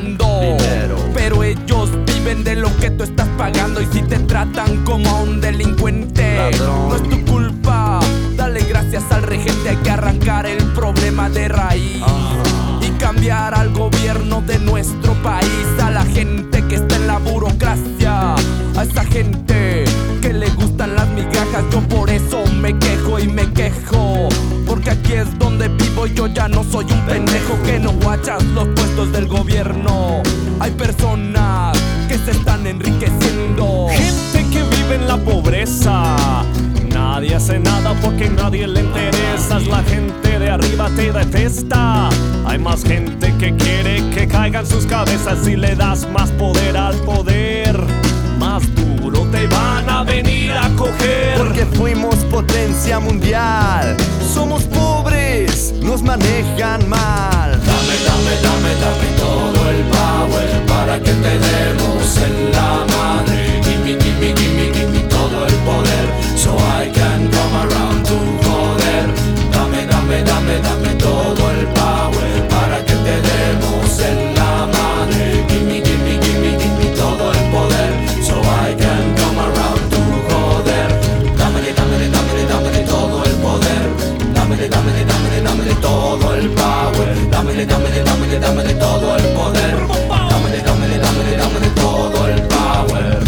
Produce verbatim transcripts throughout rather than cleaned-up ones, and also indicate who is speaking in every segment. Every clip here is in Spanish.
Speaker 1: ganando
Speaker 2: dinero.
Speaker 1: Pero ellos viven de lo que tú estás pagando. Y si te tratan como a un delincuente,
Speaker 2: ladrón,
Speaker 1: no es tu culpa. Dale gracias al regente. Hay que arrancar el problema de raíz.
Speaker 2: uh-huh.
Speaker 1: Y cambiar al gobierno de nuestro país. A la gente que está en la burocracia, a esa gente que le gustan las migajas. Yo por eso me quejo y me quejo, porque aquí es donde vivo y yo ya no soy un pendejo que no guachas los puestos del gobierno. Hay personas que se están enriqueciendo,
Speaker 3: gente que vive en la pobreza. Nadie hace nada porque nadie le interesa. La gente de arriba te detesta. Hay más gente que quiere que caigan sus cabezas. Si le das más poder al poder, más duro te van a venir a coger.
Speaker 2: Porque fuimos potencia mundial. Somos pobres, nos manejan mal.
Speaker 4: Dame, dame, dame, dame todo el power para que te demos en la madre. Gimme, gimme, gimme, gimme todo el poder, so I can come around to joder. Dame, dame, dame, dame todo el power para que te demos en la madre. Gimme, gimme, gimme, gimme todo el poder, so I can come around to joder. Dámele, dámele, dámele, dámele todo el poder. Dámele, dámele, dámele, dámele todo el power. Dámele, dámele, dámele, dámele todo el poder. Dámele, dámele, dámele, dámele todo el power.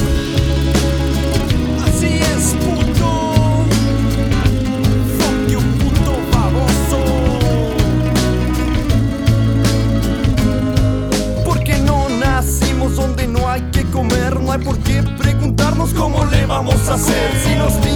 Speaker 1: así es, puto. Fuck you, puto baboso.
Speaker 2: Porque no nacimos donde no hay que comer. No hay por qué preguntarnos cómo le vamos a hacer. Si nos